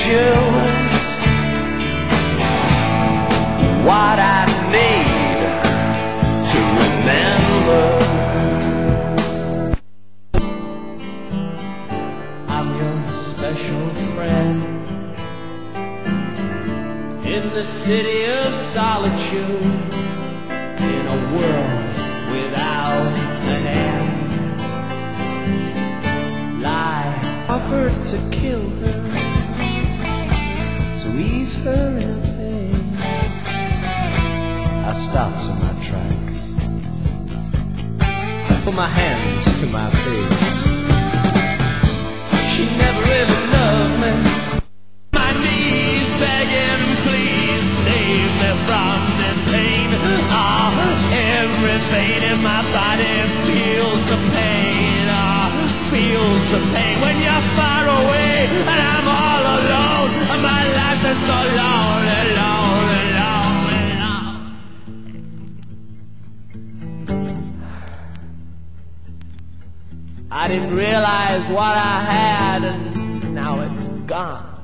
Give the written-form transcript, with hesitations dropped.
pictures what I need to remember. I'm your special friend in the city of solitude, in a world without an end. Lie offered to kill her, to ease her in pain. I stopped in my tracks, put my hands to my face. She never really loved me. My knees begging, please save me from this pain. Ah, every vein in my body feels the pain. Ah, feels the pain when you're far away and I'm all alone. My life is so lonely, lonely, lonely, lonely. I didn't realize what I had, and now it's gone.